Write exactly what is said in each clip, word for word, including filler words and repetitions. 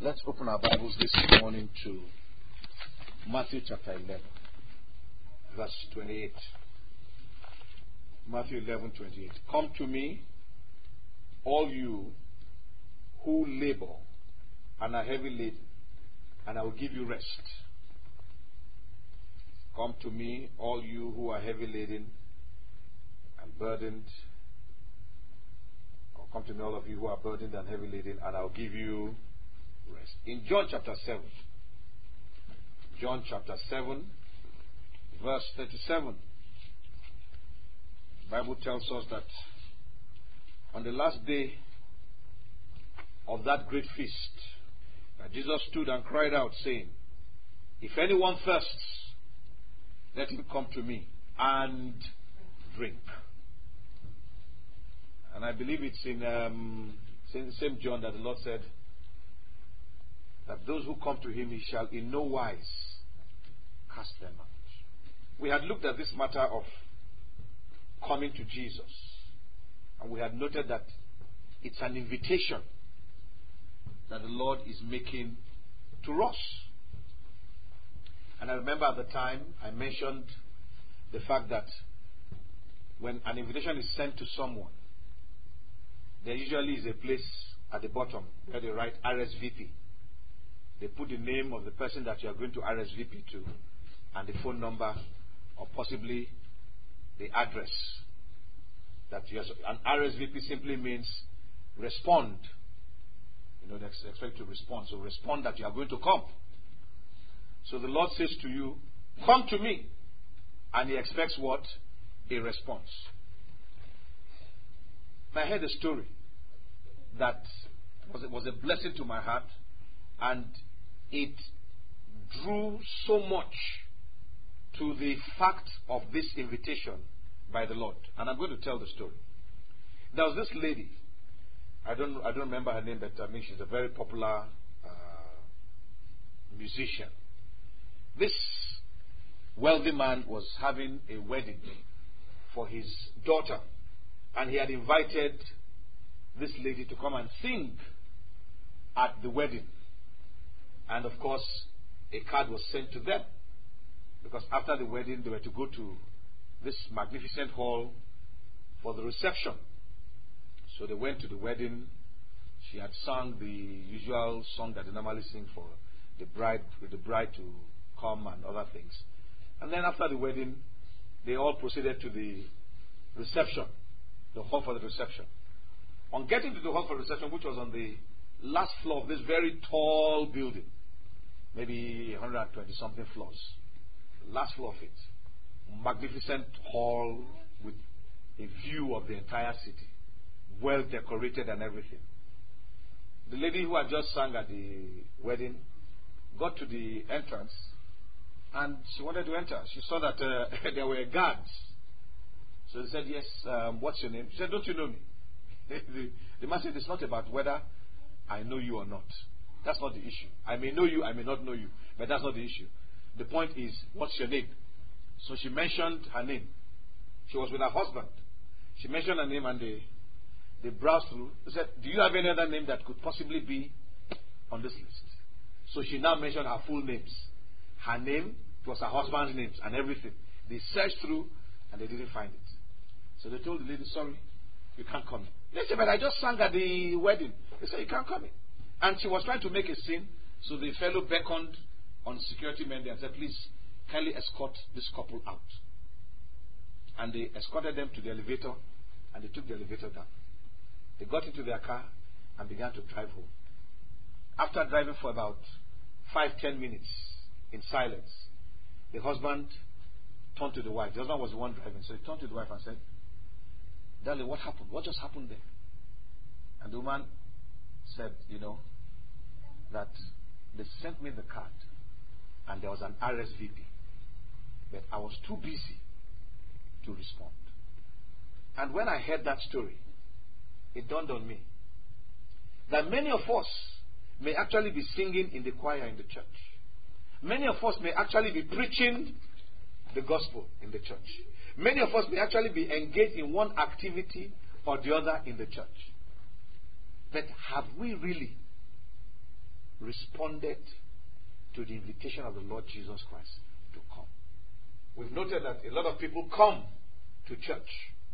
Let's open our Bibles this morning to Matthew chapter eleven, verse twenty-eight. Matthew eleven, twenty-eight. Come to me, all you who labor and are heavy laden, and I will give you rest. Come to me, all you who are heavy laden and burdened. Or come to me, all of you who are burdened and heavy laden, and I will give you rest. In John chapter seven, John chapter seven, verse thirty-seven, the Bible tells us that on the last day of that great feast, that Jesus stood and cried out, saying, if anyone thirsts, let him come to me and drink. And I believe it's in um, same John that the Lord said that those who come to him, he shall in no wise cast them out. We had looked at this matter of coming to Jesus, and we had noted that it's an invitation that the Lord is making to us. And I remember at the time I mentioned the fact that when an invitation is sent to someone, there usually is a place at the bottom where they write R S V P. They put the name of the person that you are going to R S V P to, and the phone number, or possibly the address that you are. An R S V P simply means respond. You know, they expect to respond. So respond that you are going to come. So the Lord says to you, come to me. And he expects what? A response. I heard a story that was, was a blessing to my heart, and it drew so much to the fact of this invitation by the Lord. And I'm going to tell the story. There was this lady. I don't I don't remember her name, but I mean she's a very popular uh, musician. This wealthy man was having a wedding for his daughter, and he had invited this lady to come and sing at the wedding. And of course, a card was sent to them, because after the wedding they were to go to this magnificent hall for the reception. So they went to the wedding. She had sung the usual song that they normally sing for the bride, with the bride to come and other things. And then after the wedding, they all proceeded to the reception, the hall for the reception. On getting to the hall for reception, which was on the last floor of this very tall building, maybe one hundred twenty something floors, the last floor of it, magnificent hall with a view of the entire city, well decorated and everything. The lady who had just sung at the wedding got to the entrance, and she wanted to enter. She saw that uh, there were guards. So they said, yes, um, what's your name? She said, don't you know me? the, the man said, it's not about whether I know you or not. That's not the issue. I may know you, I may not know you, but that's not the issue. The point is, what's your name? So she mentioned her name. She was with her husband. She mentioned her name, and they, they browsed through. They said, do you have any other name that could possibly be on this list? So she now mentioned her full names. Her name, it was her husband's names and everything. They searched through and they didn't find it. So they told the lady, sorry, you can't come in. They said, but I just sang at the wedding. They said, you can't come in. And she was trying to make a scene, so the fellow beckoned on security men there and said, please, kindly escort this couple out. And they escorted them to the elevator, and they took the elevator down. They got into their car and began to drive home. After driving for about five, ten minutes in silence, the husband turned to the wife. The husband was the one driving, so he turned to the wife and said, darling, what happened? What just happened there? And the woman said, you know, that they sent me the card and there was an R S V P, but I was too busy to respond. And when I heard that story, it dawned on me that many of us may actually be singing in the choir in the church. Many of us may actually be preaching the gospel in the church. Many of us may actually be engaged in one activity or the other in the church. But have we really responded to the invitation of the Lord Jesus Christ to come. We've noted that a lot of people come to church.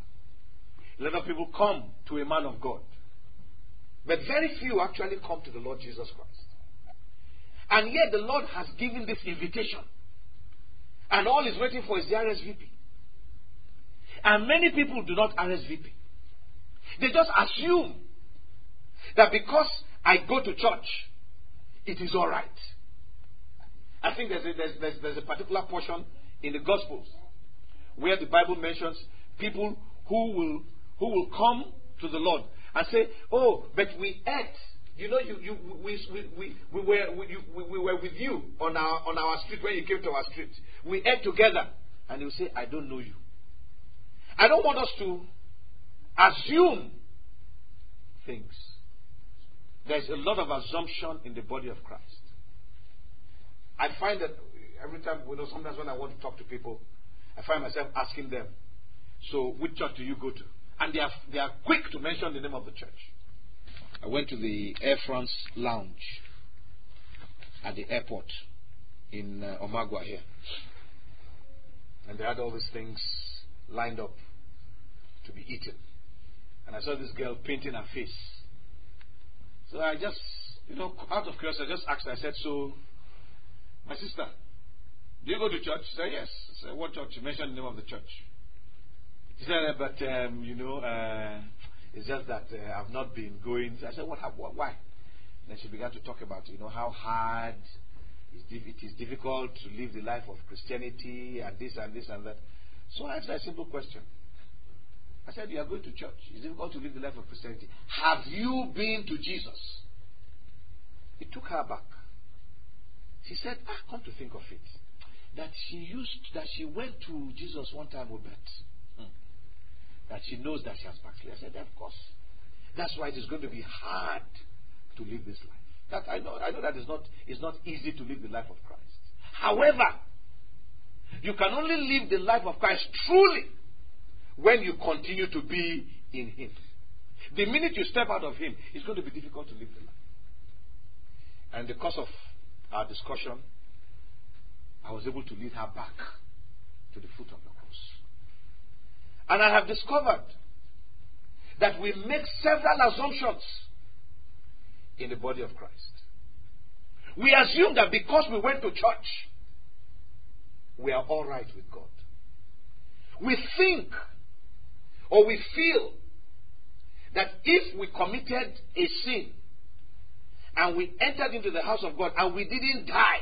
A lot of people come to a man of God. But very few actually come to the Lord Jesus Christ. And yet the Lord has given this invitation. And all he's waiting for is the R S V P. And many people do not R S V P. They just assume that because I go to church, it is all right. I think there's a, there's, there's, there's a particular portion in the Gospels where the Bible mentions people who will who will come to the Lord and say, "Oh, but we ate. You know, you, you we, we, we, we were we, you, we were with you on our on our street when you came to our street. We ate together." And he will say, "I don't know you." I don't want us to assume things. There's a lot of assumption in the body of Christ. I find that every time, you know, sometimes when I want to talk to people, I find myself asking them, "So, which church do you go to?" And they are, they are quick to mention the name of the church. I went to the Air France lounge at the airport in uh, Omagua here. And they had all these things lined up to be eaten. And I saw this girl painting her face. So I just, you know, out of curiosity, I just asked her, I said, "So, my sister, do you go to church?" She said, "Yes." I said, "What church?" She mentioned the name of the church. She said, "But, um, you know, uh, it's just that uh, I've not been going." I said, "What? what why?" Then she began to talk about, you know, how hard it is difficult to live the life of Christianity and this and this and that. So I asked her a simple question. I said, "You are going to church. It's difficult to live the life of Christianity. Have you been to Jesus?" It took her back. She said, "Ah, come to think of it, that she used, that she went to Jesus one time with Bet. Hmm. That she knows that she has backslid." I said, "Of course. That's why it is going to be hard to live this life. That I know. I know that it's not, it's not easy to live the life of Christ. However, you can only live the life of Christ truly when you continue to be in Him. The minute you step out of Him, it's going to be difficult to live the life." And in the course of our discussion, I was able to lead her back to the foot of the cross. And I have discovered that we make several assumptions in the body of Christ. We assume that because we went to church, we are all right with God. We think or we feel that if we committed a sin and we entered into the house of God and we didn't die,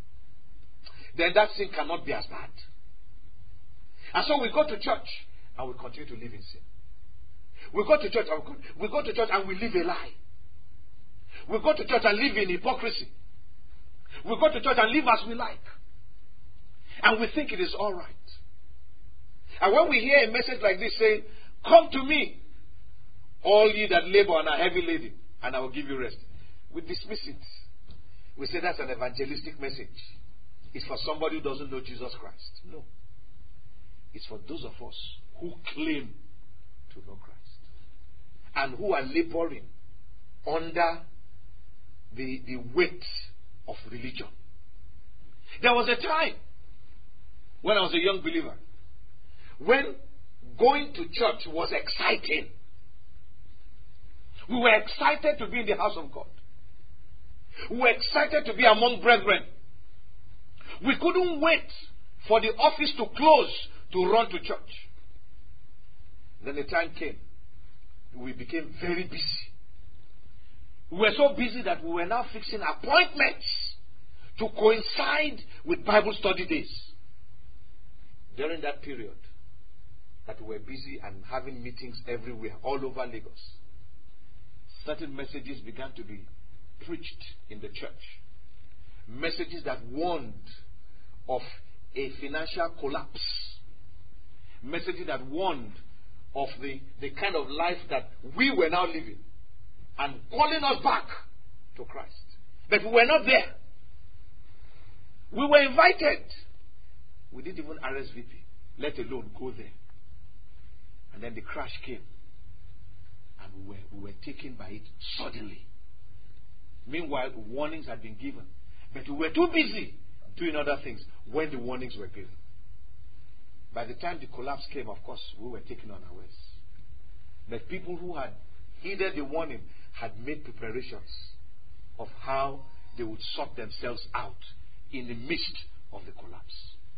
then that sin cannot be as bad. And so we go to church and we continue to live in sin. We go to church and we go, we go to church and we live a lie. We go to church and live in hypocrisy. We go to church and live as we like. And we think it is all right. And when we hear a message like this saying, "Come to me, all ye that labor and are heavy laden, and I will give you rest," we dismiss it. We say that's an evangelistic message. It's for somebody who doesn't know Jesus Christ. No. It's for those of us who claim to know Christ and who are laboring under the, the weight of religion. There was a time when I was a young believer when going to church was exciting. We were excited to be in the house of God. We were excited to be among brethren. We couldn't wait for the office to close to run to church. Then the time came. We became very busy. We were so busy that we were now fixing appointments to coincide with Bible study days. During that period that we were busy and having meetings everywhere, all over Lagos, certain messages began to be preached in the church. Messages that warned of a financial collapse. Messages that warned of the, the kind of life that we were now living and calling us back to Christ. But we were not there. We were invited. We didn't even R S V P, let alone go there. And then the crash came. And we were, we were taken by it suddenly. Meanwhile, warnings had been given. But we were too busy doing other things when the warnings were given. By the time the collapse came, of course, we were taken unawares. But people who had heeded the warning had made preparations of how they would sort themselves out in the midst of the collapse.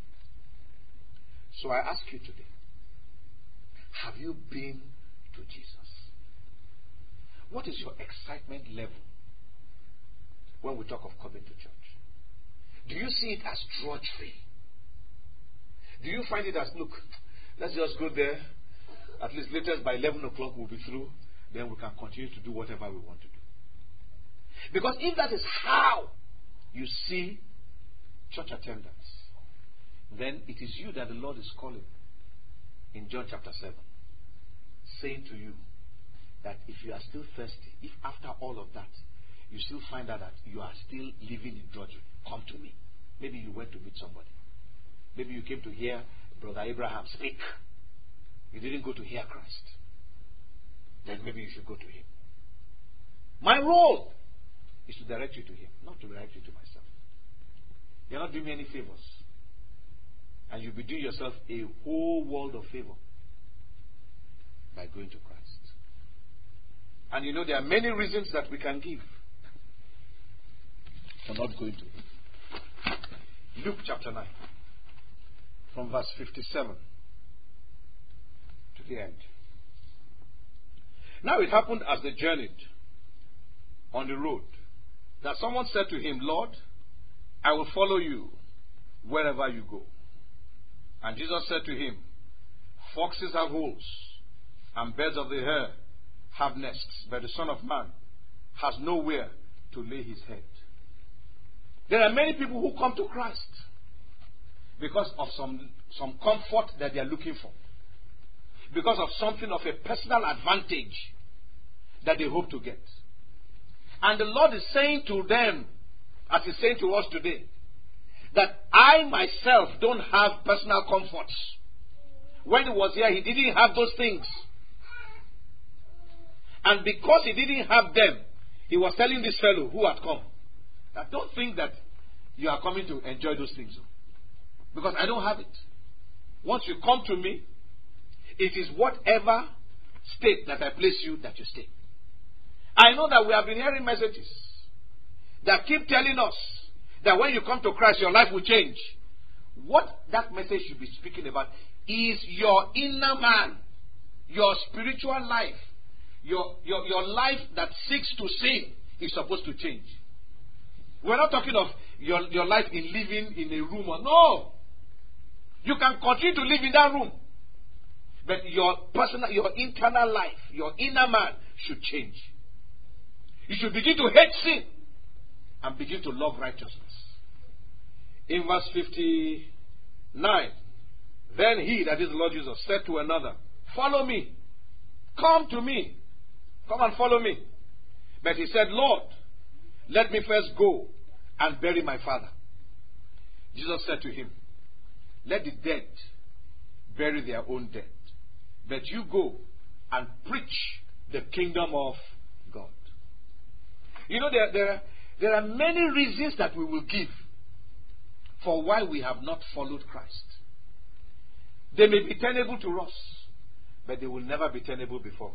So I ask you today, have you been to Jesus? What is your excitement level when we talk of coming to church? Do you see it as drudgery? Do you find it as, look, let's just go there, at least latest by eleven o'clock we'll be through, then we can continue to do whatever we want to do? Because if that is how you see church attendance, then it is you that the Lord is calling in John chapter seven, saying to you that if you are still thirsty, if after all of that you still find out that you are still living in drudgery, come to me. Maybe you went to meet somebody. Maybe you came to hear Brother Abraham speak. You didn't go to hear Christ. Then maybe you should go to him. My role is to direct you to him, not to direct you to myself. You're not doing me any favors. And you'll be doing yourself a whole world of favor by going to Christ. And you know, there are many reasons that we can give for not going to him. Luke chapter nine, from verse fifty-seven to the end. Now it happened as they journeyed on the road that someone said to him, Lord, I will follow you wherever you go. And Jesus said to him, foxes have holes, and birds of the air have nests, but the Son of Man has nowhere to lay his head. There are many people who come to Christ because of some, some comfort that they are looking for, because of something of a personal advantage that they hope to get. And the Lord is saying to them, as he's saying to us today, that I myself don't have personal comforts. When he was here, he didn't have those things. And because he didn't have them, he was telling this fellow who had come, that don't think that you are coming to enjoy those things. Because I don't have it. Once you come to me, it is whatever state that I place you that you stay. I know that we have been hearing messages that keep telling us that when you come to Christ, your life will change. What that message should be speaking about is your inner man, your spiritual life, your, your, your life that seeks to sin is supposed to change. We're not talking of your, your life in living in a room. Or, no. You can continue to live in that room. But your personal, your internal life, your inner man should change. You should begin to hate sin and begin to love righteousness. In verse fifty-nine, then he, that is the Lord Jesus, said to another, follow me. Come to me. Come and follow me. But he said, Lord, let me first go and bury my father. Jesus said to him, let the dead bury their own dead. But you go and preach the kingdom of God. You know, there, there, there are many reasons that we will give for why we have not followed Christ. They may be tenable to us, but they will never be tenable before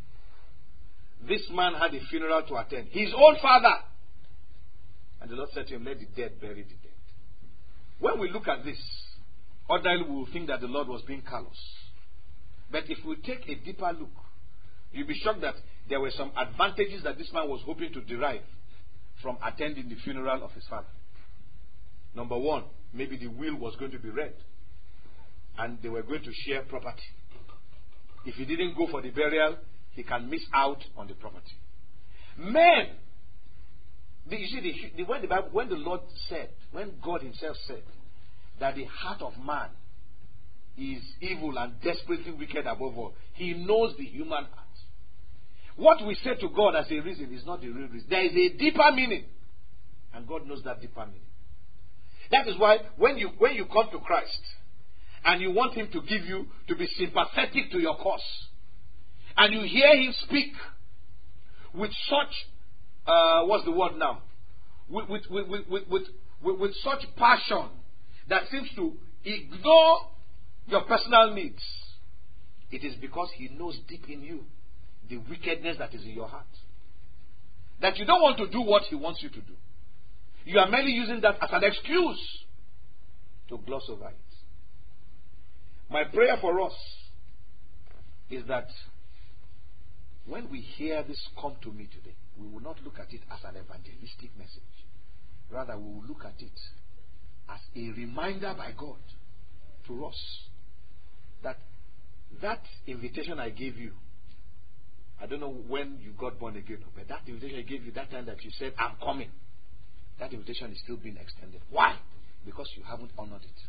God. This man had a funeral to attend. His own father. And the Lord said to him, let the dead bury the dead. When we look at this, ordinarily we will think that the Lord was being callous. But if we take a deeper look, you'll be shocked that there were some advantages that this man was hoping to derive from attending the funeral of his father. Number one, maybe the will was going to be read and they were going to share property. If he didn't go for the burial, he can miss out on the property. Men, the, you see, the, the, when, the Bible, when the Lord said, when God himself said that the heart of man is evil and desperately wicked above all, he knows the human heart. What we say to God as a reason is not the real reason. There is a deeper meaning. And God knows that deeper meaning. That is why when you, when you come to Christ and you want him to give you, to be sympathetic to your cause, and you hear him speak with such uh, what's the word now? With, with, with, with, with, with, with, with such passion that seems to ignore your personal needs, it is because he knows deep in you the wickedness that is in your heart. That you don't want to do what he wants you to do. You are merely using that as an excuse to gloss over it. My prayer for us is that when we hear this come to me today, we will not look at it as an evangelistic message. Rather, we will look at it as a reminder by God to us that that invitation I gave you, I don't know when you got born again, but that invitation I gave you that time that you said, I'm coming, that invitation is still being extended. Why? Because you haven't honored it.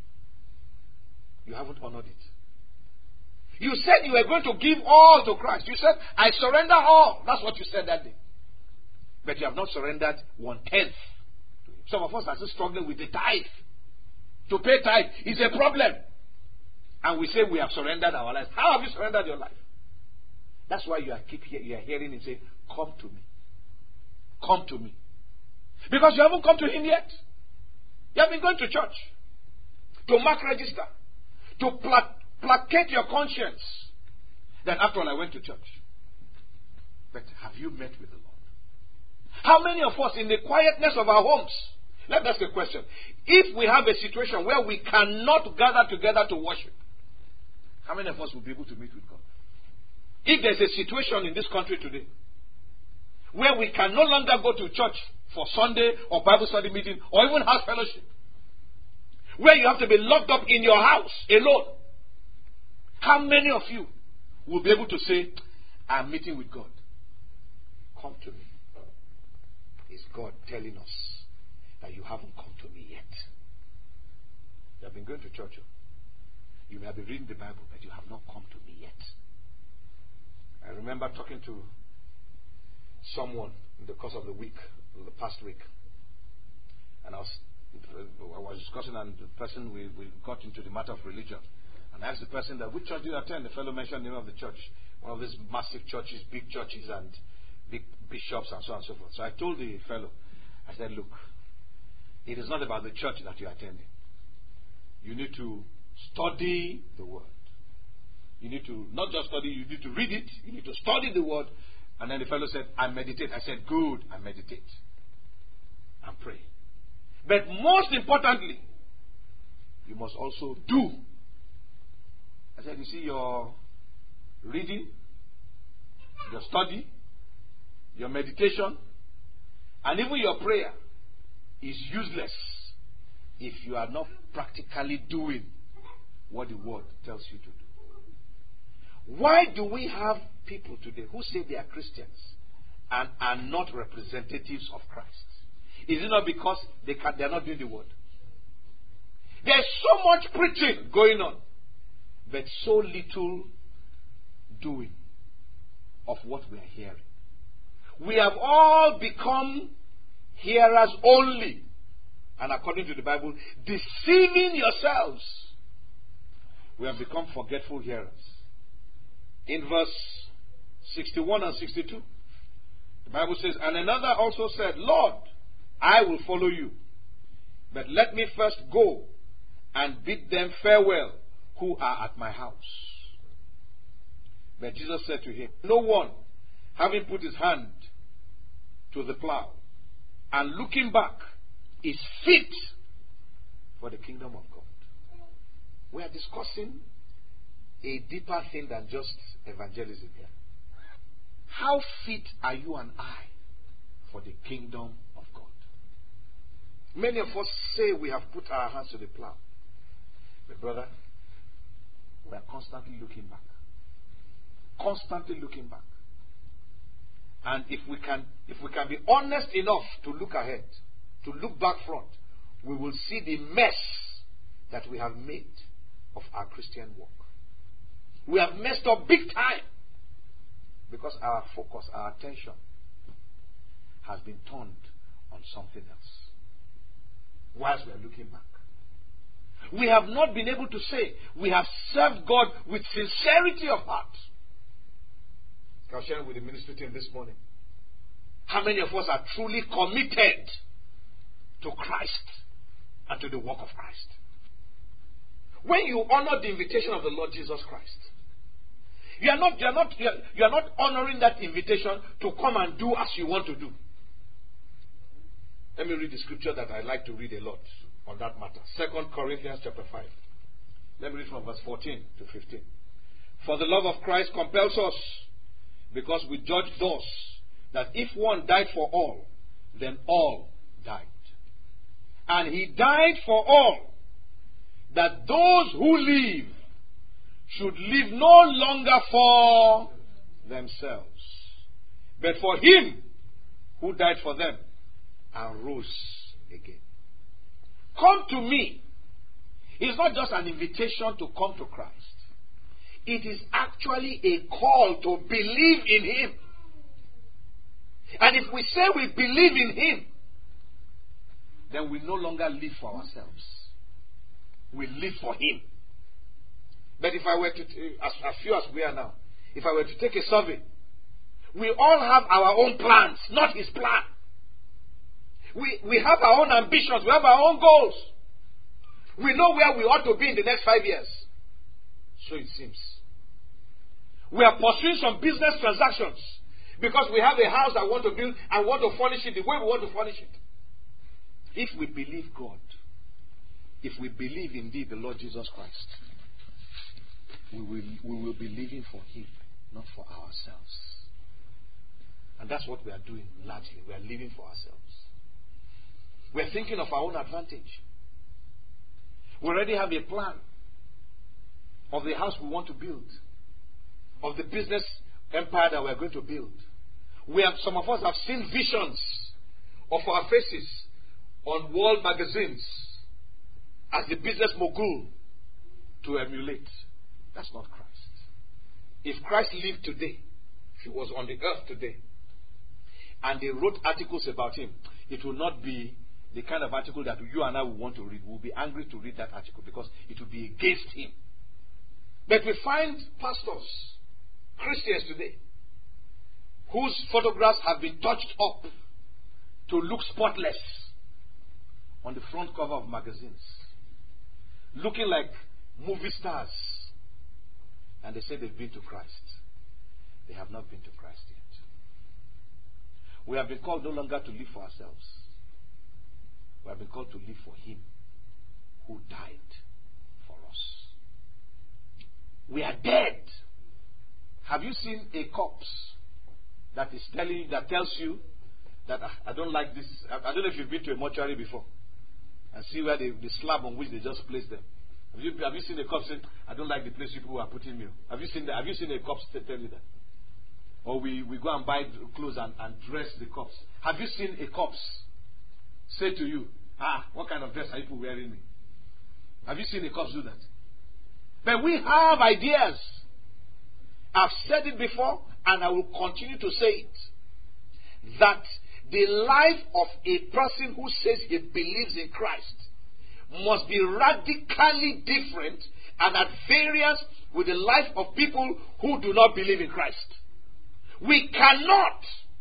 You haven't honored it. You said you were going to give all to Christ. You said, I surrender all. That's what you said that day. But you have not surrendered one tenth. Some of us are still struggling with the tithe. To pay tithe is a problem. And we say we have surrendered our lives. How have you surrendered your life? That's why you are keep hear, you are hearing him say, come to me. Come to me. Because you haven't come to him yet. You have been going to church. To mark register. To pla- placate your conscience. That after all I went to church. But have you met with the Lord? How many of us in the quietness of our homes, let's ask a question. If we have a situation where we cannot gather together to worship, how many of us will be able to meet with God? If there's a situation in this country today where we can no longer go to church for Sunday or Bible study meeting or even house fellowship, where you have to be locked up in your house alone, how many of you will be able to say, I'm meeting with God? Come to me. Is God telling us that you haven't come to me yet? You have been going to church. You may have been reading the Bible, but you have not come to me yet. I remember talking to someone in the course of the week, the past week, and I was, I was discussing, and the person, we, we got into the matter of religion. And I asked the person that, which church do you attend? The fellow mentioned the name of the church. One of these massive churches, big churches, and big bishops, and so on and so forth. So I told the fellow, I said, look, it is not about the church that you are attending. You need to study the word. You need to not just study, you need to read it. You need to study the word. And then the fellow said, I meditate. I said, good, I meditate. And pray. But most importantly, you must also do. I said, you see, your reading, your study, your meditation, and even your prayer is useless if you are not practically doing what the word tells you to do. Why do we have people today who say they are Christians and are not representatives of Christ? Is it not because they can, they are not doing the word? There's so much preaching going on, but so little doing of what we are hearing. We have all become hearers only, and according to the Bible, deceiving yourselves. We have become forgetful hearers. In verse sixty-one and sixty-two, the Bible says, and another also said, Lord, I will follow you, but let me first go and bid them farewell who are at my house. But Jesus said to him, no one, having put his hand to the plow and looking back, is fit for the kingdom of God. We are discussing a deeper thing than just evangelism here. How fit are you and I for the kingdom of God? Many of us say we have put our hands to the plow. But brother, we are constantly looking back. Constantly looking back. And if we can if we can be honest enough to look ahead, to look back front, we will see the mess that we have made of our Christian walk. We have messed up big time because our focus, our attention has been turned on something else whilst we are looking back. We have not been able to say we have served God with sincerity of heart. I was sharing with the ministry team this morning. How many of us are truly committed to Christ and to the work of Christ? When you honor the invitation of the Lord Jesus Christ, you are not, you are not, you are, you are not honoring that invitation to come and do as you want to do. Let me read the scripture that I like to read a lot on that matter. Second Corinthians chapter five. Let me read from verse fourteen to fifteen. For the love of Christ compels us, because we judge thus, that if one died for all, then all died. And he died for all, that those who live should live no longer for themselves, but for him who died for them and rose again. Come to me. It's not just an invitation to come to Christ. It is actually a call to believe in him. And if we say we believe in him, then we no longer live for ourselves. We live for him. But if I were to, as, as few as we are now, if I were to take a survey, we all have our own plans, not his plan. We, we have our own ambitions, we have our own goals. We know where we ought to be in the next five years. So it seems. We are pursuing some business transactions because we have a house I want to build and want to furnish it the way we want to furnish it. If we believe God, if we believe indeed the Lord Jesus Christ, we will, we will be living for him, not for ourselves. And that's what we are doing largely. We are living for ourselves. We are thinking of our own advantage. We already have a plan of the house we want to build, of the business empire that we are going to build. We have, some of us have seen visions of our faces on wall magazines as the business mogul to emulate. That's not Christ. If Christ lived today, if he was on the earth today, and they wrote articles about him, it will not be the kind of article that you and I will want to read. We'll be angry to read that article because it will be against him. But we find pastors, Christians today, whose photographs have been touched up to look spotless on the front cover of magazines, looking like movie stars. And they say they've been to Christ. They have not been to Christ yet. We have been called no longer to live for ourselves. We have been called to live for him who died for us. We are dead. Have you seen a corpse that is telling that tells you that ah, I don't like this? I, I don't know if you've been to a mortuary before and see where they, the slab on which they just placed them. Have you, have you seen a corpse saying, I don't like the place people are putting me? Have you seen that? Have you seen a corpse tell you that? Or we, we go and buy clothes and, and dress the corpse. Have you seen a corpse say to you, ah, what kind of dress are you wearing me? Have you seen a corpse do that? But we have ideas. I've said it before and I will continue to say it. That the life of a person who says he believes in Christ must be radically different and at variance with the life of people who do not believe in Christ. We cannot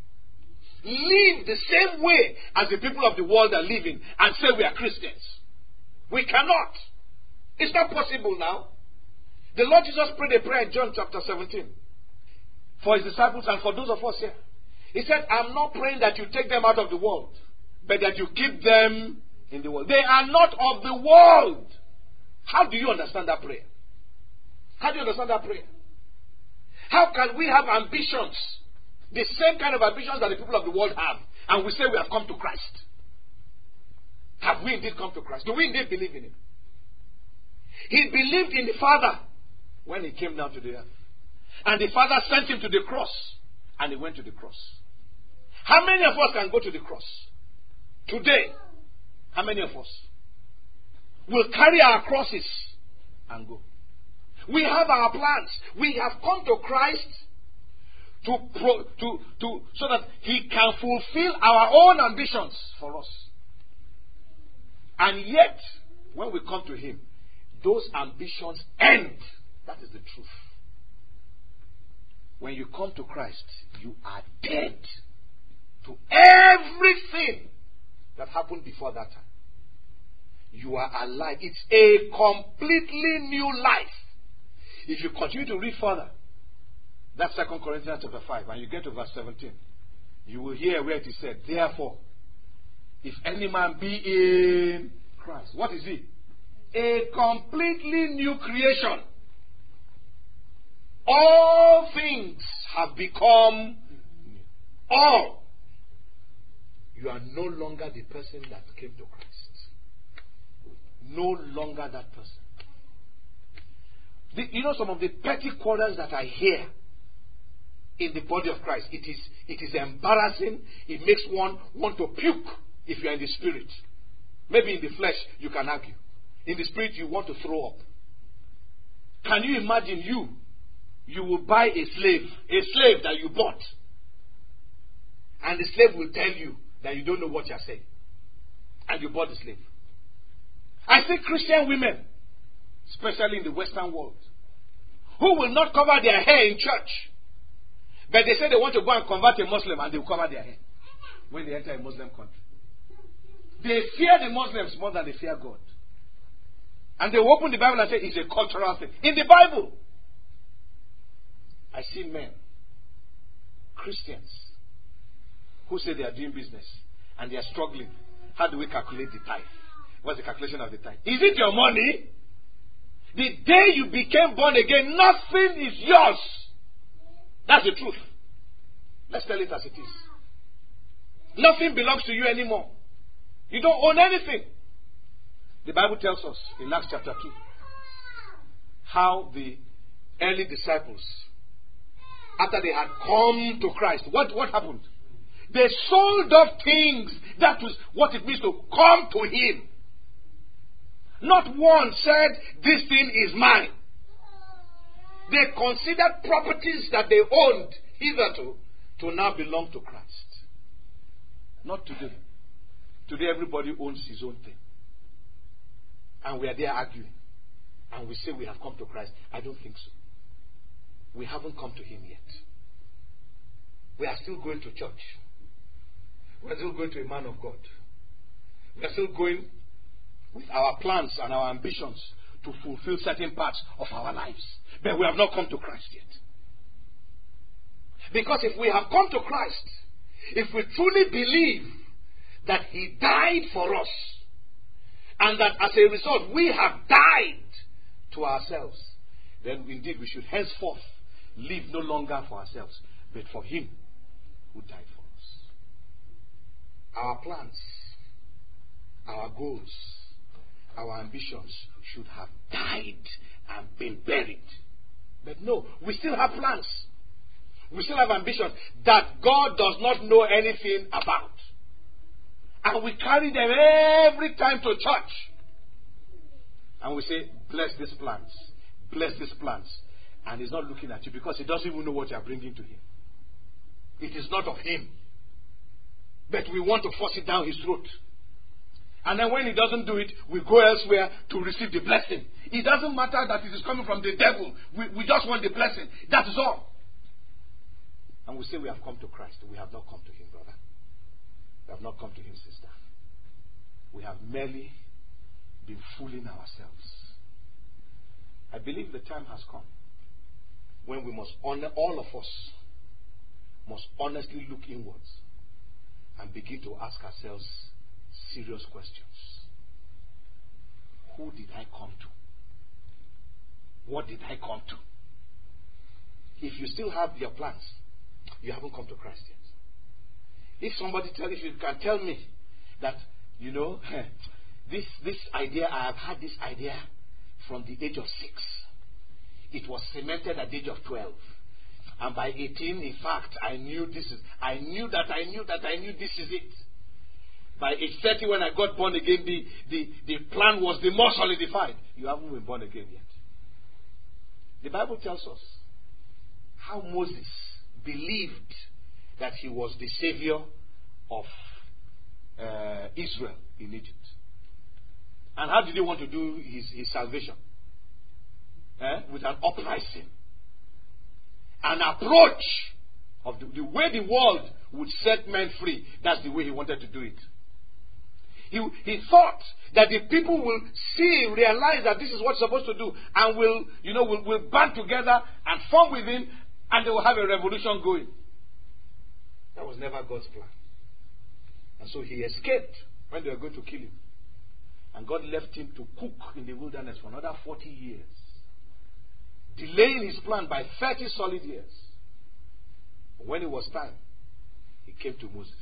live the same way as the people of the world are living and say we are Christians. We cannot. It's not possible now. The Lord Jesus prayed a prayer in John chapter seventeen for his disciples and for those of us here. He said, I'm not praying that you take them out of the world, but that you keep them in the world. They are not of the world. How do you understand that prayer? How do you understand that prayer? How can we have ambitions, the same kind of ambitions that the people of the world have, and we say we have come to Christ? Have we indeed come to Christ? Do we indeed believe in him? He believed in the Father when he came down to the earth. And the Father sent him to the cross, and he went to the cross. How many of us can go to the cross? Today, how many of us will carry our crosses and go? We have our plans. We have come to Christ to, pro, to, to, so that he can fulfill our own ambitions for us. And yet, when we come to him, those ambitions end. That is the truth. When you come to Christ, you are dead to everything that happened before that time. You are alive. It's a completely new life. If you continue to read further, that's Second Corinthians chapter five, and you get to verse seventeen, you will hear where it is said, therefore, if any man be in Christ, what is he? A completely new creation. All things have become new. All. You are no longer the person that came to Christ. No longer that person. The, you know, some of the petty quarrels that I hear in the body of Christ, it is it is embarrassing. It makes one want to puke if you are in the spirit. Maybe in the flesh you can argue. In the spirit you want to throw up. Can you imagine you? You will buy a slave, a slave that you bought, and the slave will tell you that you don't know what you are saying, and you bought the slave. I see Christian women, especially in the Western world, who will not cover their hair in church, but they say they want to go and convert a Muslim, and they will cover their hair when they enter a Muslim country. They fear the Muslims more than they fear God. And they will open the Bible and say it's a cultural thing. In the Bible, I see men, Christians, who say they are doing business and they are struggling. How do we calculate the tithe? What's the calculation of the tithe? Is it your money? The day you became born again, nothing is yours. That's the truth. Let's tell it as it is. Nothing belongs to you anymore. You don't own anything. The Bible tells us in Acts chapter two how the early disciples, after they had come to Christ, what, what happened? They sold off things. That was what it means to come to Him. Not one said, this thing is mine. They considered properties that they owned hitherto to now belong to Christ. Not today. Today everybody owns his own thing. And we are there arguing. And we say we have come to Christ. I don't think so. We haven't come to Him yet. We are still going to church. We are still going to a man of God. We are still going with our plans and our ambitions to fulfill certain parts of our lives. But we have not come to Christ yet. Because if we have come to Christ, if we truly believe that He died for us, and that as a result we have died to ourselves, then indeed we should henceforth live no longer for ourselves, but for Him who died for us. Our plans, our goals, our ambitions should have died and been buried. But no, we still have plans. We still have ambitions that God does not know anything about. And we carry them every time to church. And we say, bless these plans. Bless these plans. And He's not looking at you because He doesn't even know what you are bringing to Him. It is not of Him. But we want to force it down His throat. And then when He doesn't do it, we go elsewhere to receive the blessing. It doesn't matter that it is coming from the devil. We, we just want the blessing. That is all. And we say we have come to Christ. We have not come to Him, brother. We have not come to Him, sister. We have merely been fooling ourselves. I believe the time has come when we must honor, all of us must honestly look inwards and begin to ask ourselves serious questions. Who did I come to? What did I come to? If you still have your plans, you haven't come to Christ yet. If somebody tell if you can tell me that, you know, this this idea, I have had this idea from the age of six. It was cemented at the age of twelve. And by eighteen, in fact, I knew this is I knew that I knew that I knew this is it. By age thirty, when I got born again, the, the, the plan was the more solidified. You haven't been born again yet. The Bible tells us how Moses believed that he was the savior of uh, Israel in Egypt. And how did he want to do his, his salvation? Eh? With an uprising. An approach of the, the way the world would set men free. That's the way he wanted to do it. He, he thought that the people will see, realize that this is what's supposed to do, and will, you know, will, will band together and form with him, and they will have a revolution going. That was never God's plan. And so he escaped when they were going to kill him. And God left him to cook in the wilderness for another forty years, delaying his plan by thirty solid years. But when it was time, he came to Moses.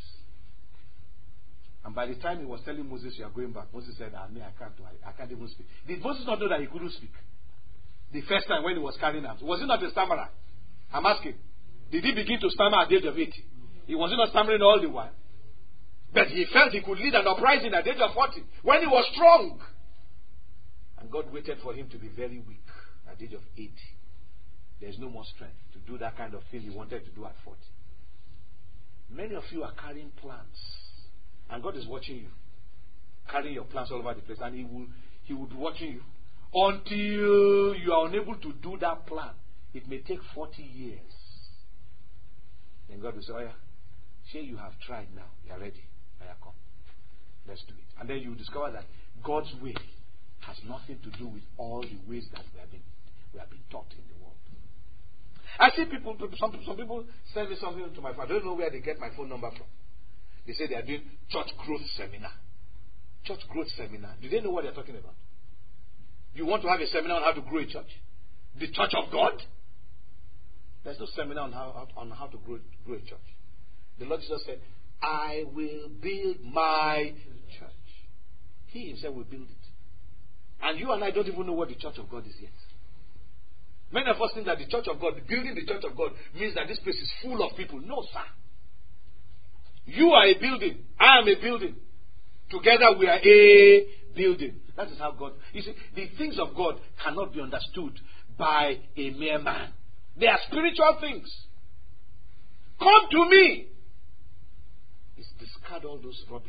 And by the time he was telling Moses, you are going back, Moses said, ah, me, I can't, I, I can't even speak. Did Moses not know that he couldn't speak? The first time when he was carrying out. Was he not a stammerer? I'm asking. Did he begin to stammer at the age of eighty? He was not stammering all the while. But he felt he could lead an uprising at the age of forty, when he was strong. And God waited for him to be very weak at the age of eighty. There's no more strength to do that kind of thing he wanted to do at forty. Many of you are carrying plans. And God is watching you. Carrying your plans all over the place. And He will He will be watching you. Until you are unable to do that plan. It may take forty years. Then God will say, oh yeah, say you have tried now. You are ready. Oh yeah, come. Let's do it. And then you will discover that God's way has nothing to do with all the ways that we have been, we have been taught in the world. I see people, some, some people send me something to my phone. I don't know where they get my phone number from. They say they are doing church growth seminar. Church growth seminar. Do they know what they are talking about? You want to have a seminar on how to grow a church? The church of God? There's no seminar on how, on how to grow, grow a church. The Lord Jesus said, I will build my church. He himself will build it. And you and I don't even know what the church of God is yet. Many of us think that the church of God, building the church of God, means that this place is full of people. No, sir. You are a building. I am a building. Together we are a building. That is how God... You see, the things of God cannot be understood by a mere man. They are spiritual things. Come to me. It's discard all those rubbish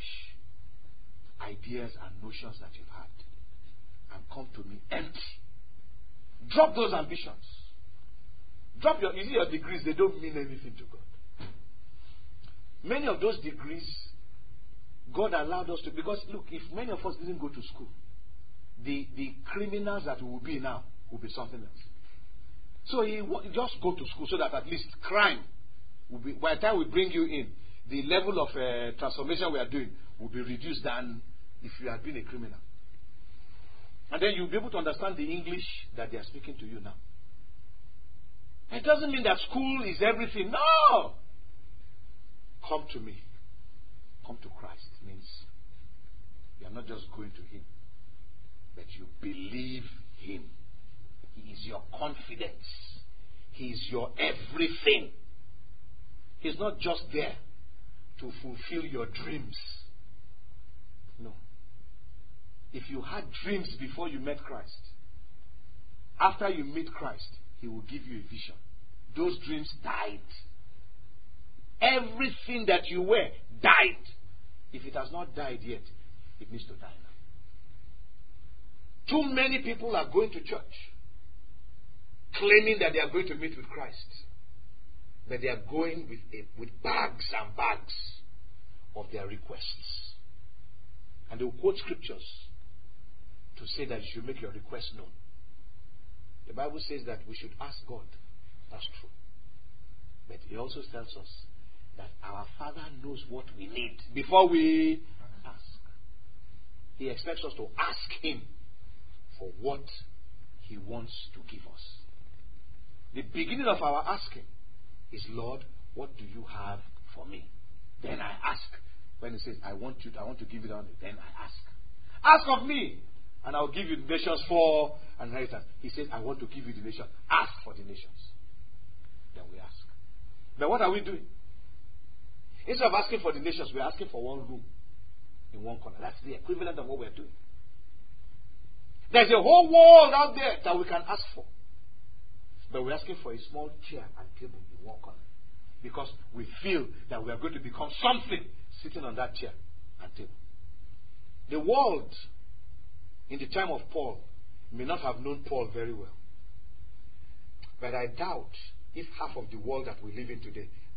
ideas and notions that you've had. And come to me empty. Drop those ambitions. Drop your... You see, your degrees, they don't mean anything to God. Many of those degrees, God allowed us to... Because, look, if many of us didn't go to school, the, the criminals that we will be now will be something else. So he just go to school so that at least crime will be... By the time we bring you in, the level of uh, transformation we are doing will be reduced than if you had been a criminal. And then you'll be able to understand the English that they are speaking to you now. It doesn't mean that school is everything. No! Come to me. Come to Christ means you are not just going to Him, but you believe Him. He is your confidence. He is your everything. He's not just there to fulfill your dreams. No. If you had dreams before you met Christ, after you meet Christ, He will give you a vision. Those dreams died. Everything that you were died. If it has not died yet, it needs to die now. Too many people are going to church claiming that they are going to meet with Christ, but they are going with, a, with bags and bags of their requests. And they will quote scriptures to say that you should make your request known. The Bible says that we should ask God. That's true. But it also tells us that our Father knows what we need before we ask. He expects us to ask Him for what He wants to give us. The beginning of our asking is, Lord, what do you have for me? Then I ask. When He says, I want you, I want to give it on, then I ask. Ask of me, and I'll give you the nations for an inheritance. He says, I want to give you the nations. Ask for the nations. Then we ask. But what are we doing? Instead of asking for the nations, we're asking for one room in one corner. That's the equivalent of what we're doing. There's a whole world out there that we can ask for. But we're asking for a small chair and table in one corner. Because we feel that we are going to become something sitting on that chair and table. The world in the time of Paul may not have known Paul very well. But I doubt if half of the world that we live in today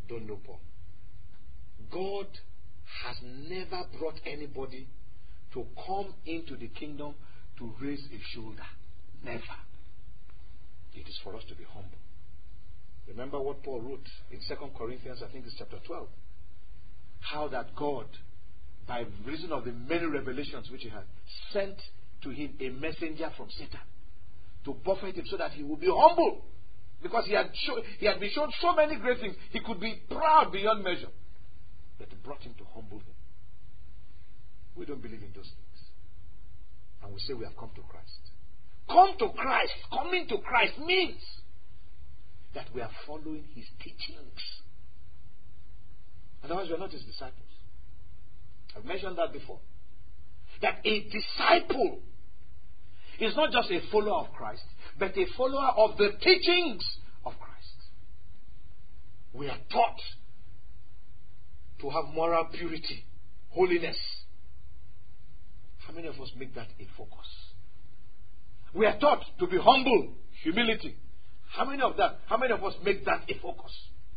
don't know Paul. God has never brought anybody to come into the kingdom to raise a shoulder. Never. It is for us to be humble. Remember what Paul wrote in Second Corinthians, I think it's chapter twelve. How that God, by reason of the many revelations which he had, sent to him a messenger from Satan to buffet him so that he would be humble. Because he had, show, he had been shown so many great things. He could be proud beyond measure. But it brought him to humble him. We don't believe in those things. And we say we have come to Christ. Come to Christ. Coming to Christ means that we are following his teachings. Otherwise, we are not his disciples. I've mentioned that before. That a disciple is not just a follower of Christ, but a follower of the teachings of Christ. We are taught to have moral purity, holiness. How many of us make that a focus? We are taught to be humble, humility. How many of that? How many of us make that a focus?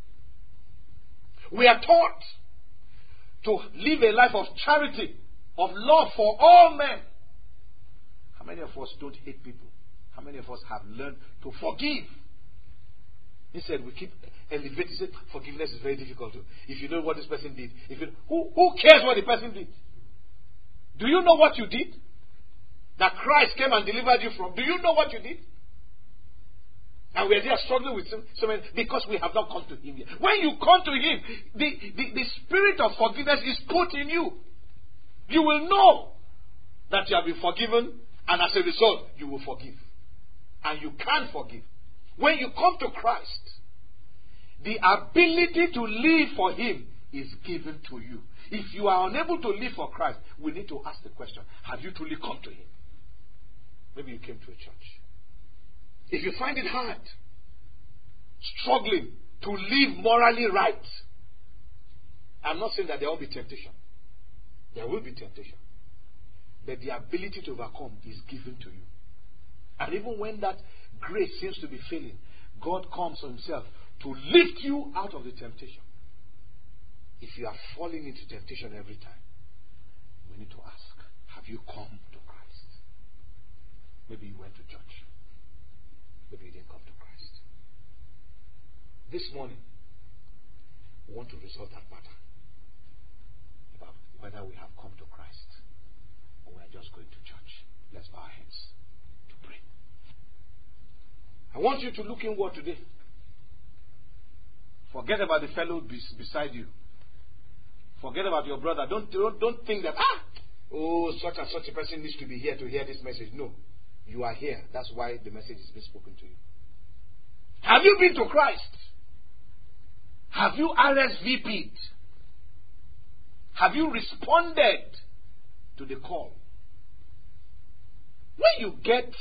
We are taught to live a life of charity, of love for all men. How many of us don't hate people? How many of us have learned to forgive? Instead, we keep elevating. Say, forgiveness is very difficult. If you know what this person did, if you, who, who cares what the person did? Do you know what you did? That Christ came and delivered you from. Do you know what you did? And we are there struggling with so, so many because we have not come to him yet. When you come to him, the, the, the spirit of forgiveness is put in you. You will know that you have been forgiven, and as a result, you will forgive. And you can forgive. When you come to Christ, the ability to live for him is given to you. If you are unable to live for Christ, we need to ask the question, have you truly come to him? Maybe you came to a church. If you find it hard, struggling to live morally right, I'm not saying that there won't be temptation. There will be temptation. But the ability to overcome is given to you. And even when that grace seems to be failing, God comes himself to lift you out of the temptation. If you are falling into temptation every time, we need to ask, have you come to Christ? Maybe you went to church. Maybe you didn't come to Christ. This morning, we want to resolve that matter about whether we have come to Christ or we are just going to church. Let's bow our heads to pray. I want you to look inward today. Forget about the fellow beside you. Forget about your brother. Don't, don't, don't think that, ah, oh, such and such a person needs to be here to hear this message. No. You are here. That's why the message is being spoken to you. Have you been to Christ? Have you R S V P'd? Have you responded to the call? When you get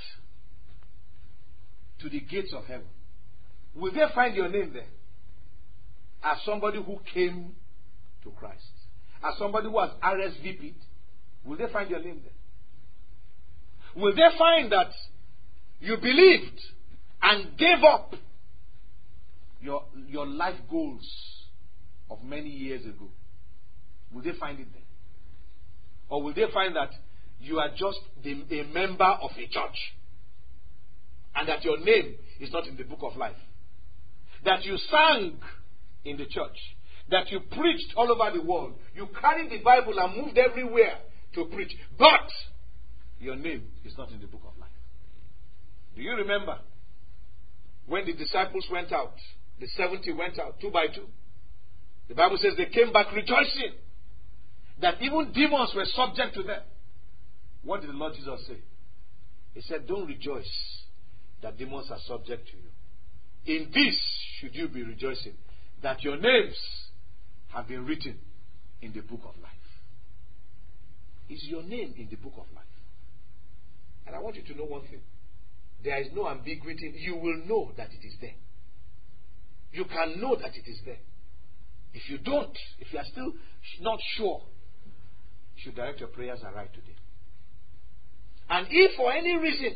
to the gates of heaven, will they find your name there? As somebody who came to Christ. As somebody who has R S V P'd, will they find your name there? Will they find that you believed and gave up your, your life goals of many years ago? Will they find it there? Or will they find that you are just the, a member of a church and that your name is not in the book of life? That you sang in the church, that you preached all over the world, you carried the Bible and moved everywhere to preach, but your name is not in the book of life. Do you remember when the disciples went out, the seventy went out two by two? The Bible says they came back rejoicing that even demons were subject to them. What did the Lord Jesus say? He said, don't rejoice that demons are subject to you. In this should you be rejoicing, that your names have been written in the book of life. Is your name in the book of life? And I want you to know one thing. There is no ambiguity. You will know that it is there. You can know that it is there. If you don't, if you are still not sure, you should direct your prayers aright today. And if for any reason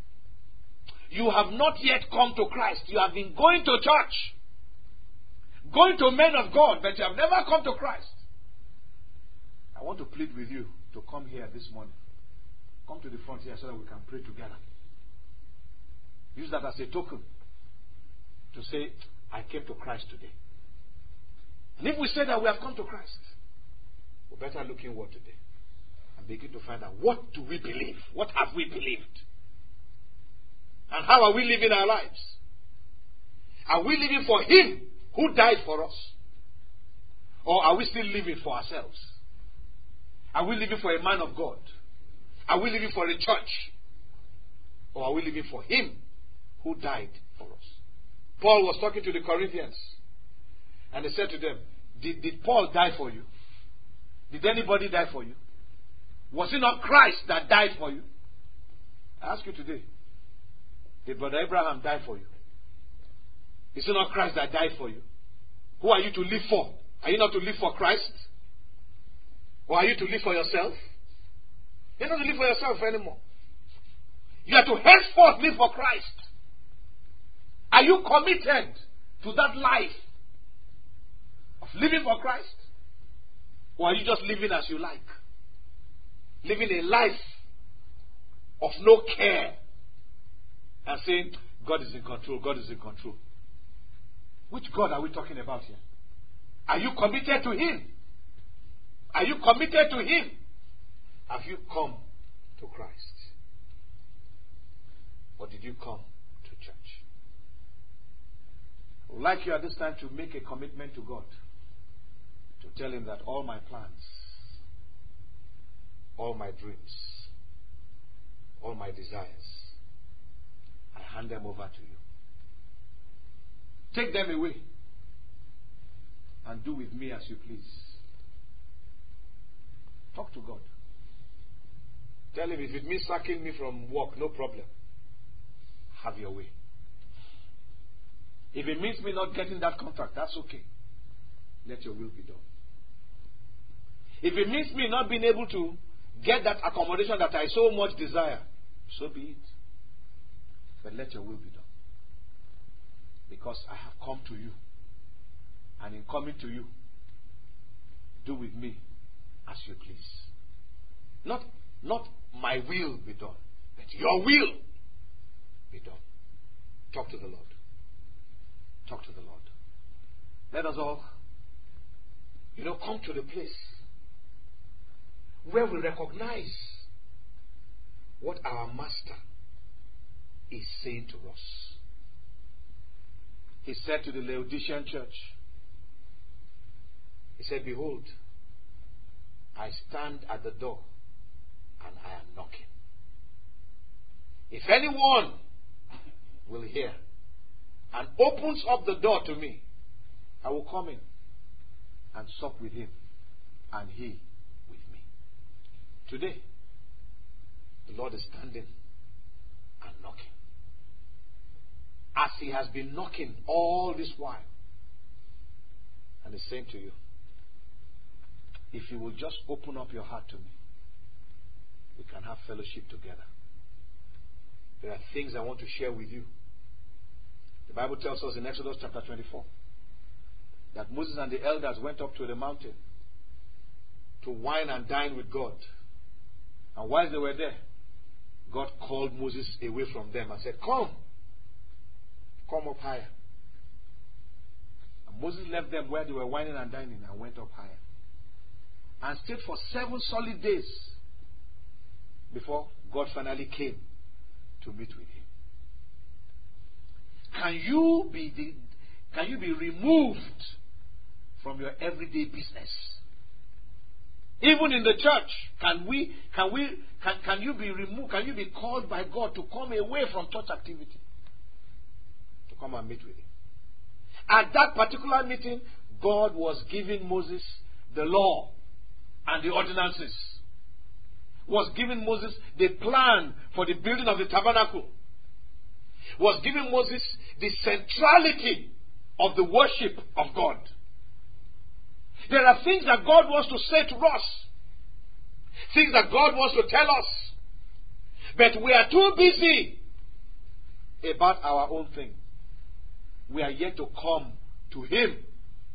you have not yet come to Christ, you have been going to church, going to men of God, but you have never come to Christ, I want to plead with you to come here this morning. Come to the front here so that we can pray together. Use that as a token to say, I came to Christ today. And if we say that we have come to Christ, we better look inward today and begin to find out, what do we believe? What have we believed? And how are we living our lives? Are we living for Him who died for us? Or are we still living for ourselves? Are we living for a man of God? Are we living for a church? Or are we living for Him who died for us? Paul was talking to the Corinthians, and he said to them, did, did Paul die for you? Did anybody die for you? Was it not Christ that died for you? I ask you today, did Brother Abraham die for you? Is it not Christ that died for you? Who are you to live for? Are you not to live for Christ? Or are you to live for yourself? You're not to live for yourself anymore. You are to henceforth live for Christ. Are you committed to that life of living for Christ? Or are you just living as you like? Living a life of no care and saying, God is in control, God is in control. Which God are we talking about here? Are you committed to Him? Are you committed to Him? Have you come to Christ? Or did you come to church? I would like you at this time to make a commitment to God. To tell Him that all my plans, all my dreams, all my desires, I hand them over to you. Take them away and do with me as you please. Talk to God. Tell Him, if it means sacking me from work, no problem. Have your way. If it means me not getting that contract, that's okay. Let your will be done. If it means me not being able to get that accommodation that I so much desire, so be it. But let your will be done. Because I have come to you. And in coming to you, do with me as you please. Not, not my will be done, but your will be done. Talk to the Lord. Talk to the Lord. Let us all, you know, come to the place where we recognize what our Master is saying to us. He said to the Laodicean church, He said, behold, I stand at the door and I am knocking. If anyone will hear and opens up the door to me, I will come in and sup with him and he with me. Today, the Lord is standing and knocking. As He has been knocking all this while. And He's saying to you, if you will just open up your heart to me, we can have fellowship together. There are things I want to share with you. The Bible tells us in Exodus chapter twenty-four that Moses and the elders went up to the mountain to wine and dine with God. And while they were there, God called Moses away from them and said, Come, come up higher. And Moses left them where they were wining and dining and went up higher. And stayed for seven solid days before God finally came to meet with him. Can you be the, can you be removed from your everyday business? Even in the church, can we can we can, can you be removed? Can you be called by God to come away from church activity? To come and meet with him. At that particular meeting, God was giving Moses the law and the ordinances. Was giving Moses the plan for the building of the tabernacle. Was giving Moses the centrality of the worship of God. There are things that God wants to say to us. Things that God wants to tell us. But we are too busy about our own thing. We are yet to come to Him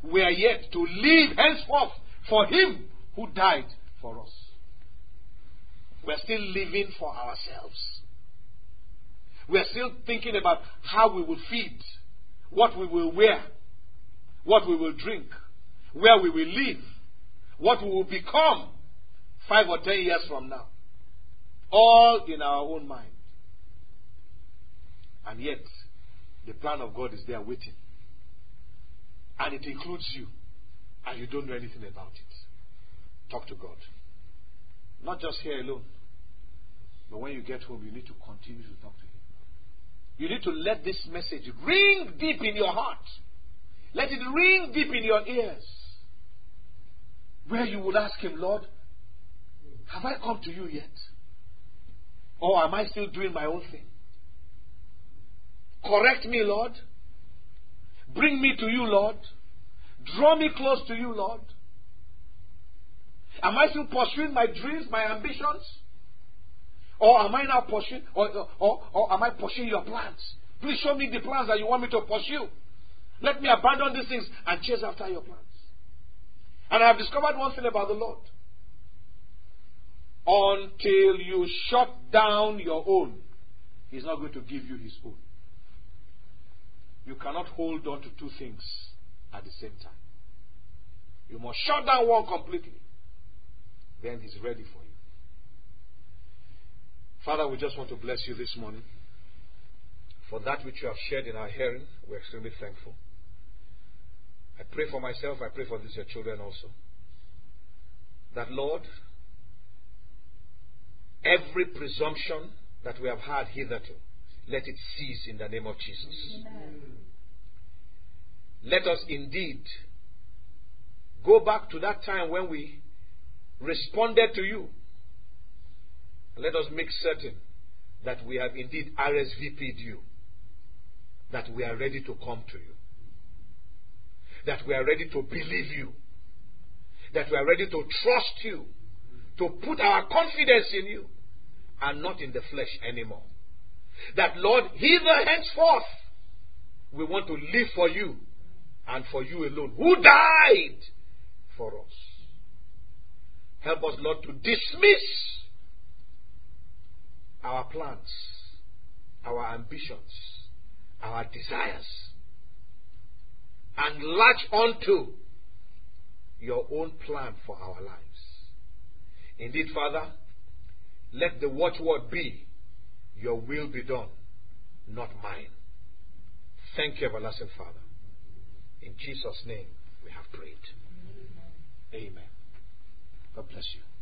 we are yet to live henceforth for Him who died for us. We are still living for ourselves. We are still thinking about how we will feed, what we will wear, what we will drink, where we will live, what we will become five or ten years from now. All in our own mind. And yet, the plan of God is there waiting. And it includes you. And you don't know anything about it. Talk to God. Not just here alone. But when you get home, you need to continue to talk to Him. You need to let this message ring deep in your heart. Let it ring deep in your ears. Where you would ask Him, Lord, have I come to you yet? Or am I still doing my own thing? Correct me, Lord. Bring me to you, Lord. Draw me close to you, Lord. Am I still pursuing my dreams, my ambitions? Or am I now pursuing, or, or, or am I pursuing your plans? Please show me the plans that you want me to pursue. Let me abandon these things and chase after your plans. And I have discovered one thing about the Lord. Until you shut down your own, He's not going to give you His own. You cannot hold on to two things at the same time. You must shut down one completely. Then He's ready for you. Father, we just want to bless you this morning for that which you have shared in our hearing. We're extremely thankful. I pray for myself, I pray for these your children also. That, Lord, every presumption that we have had hitherto, let it cease in the name of Jesus. Amen. Let us indeed go back to that time when we responded to you. Let us make certain that we have indeed R S V P'd you. That we are ready to come to you. That we are ready to believe you. That we are ready to trust you. To put our confidence in you. And not in the flesh anymore. That, Lord, hither henceforth, we want to live for you. And for you alone. Who died for us. Help us, Lord, to dismiss our plans, our ambitions, our desires, and latch onto your own plan for our lives. Indeed, Father, let the watchword be, your will be done, not mine. Thank you, everlasting Father. In Jesus' name we have prayed. Amen. God bless you.